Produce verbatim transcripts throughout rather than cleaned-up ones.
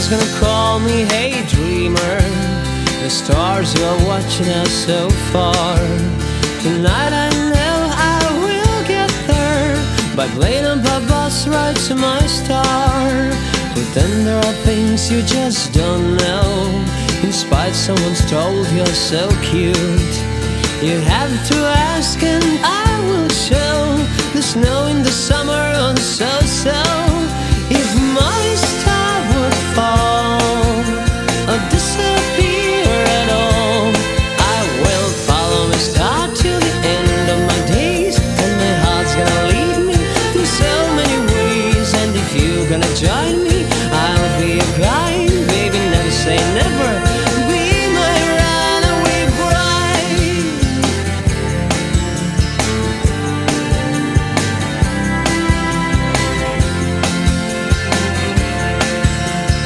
friends gonna call me hey dreamer. The stars are watching us so far. Tonight I know I will get there by playing up a bus ride to my star. But then there are things you just don't know. In spite someone's told you're so cute, you have to ask and I will show. The snow in the summer on so-so. If my star would fall or disappear at all, I will follow my star till the end of my days. And my heart's gonna lead me in so many ways. And if you're gonna join me, I'll be your guide. Baby, never say never. Be my runaway bride.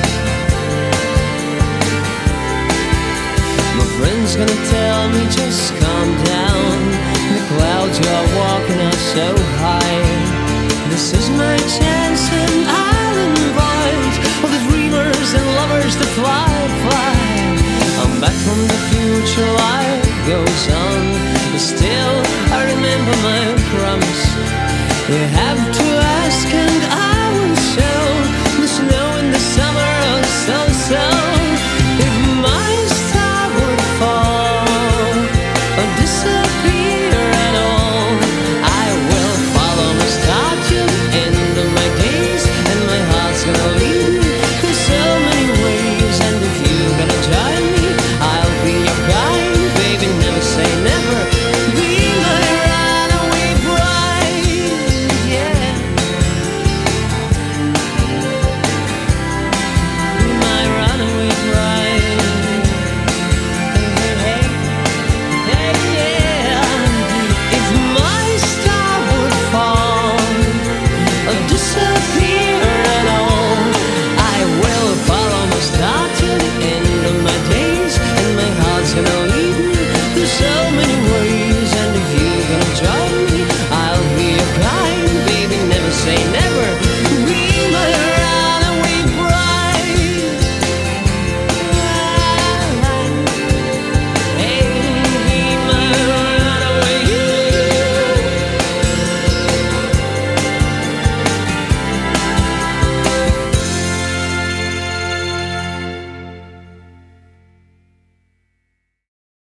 My friend's gonna tell me just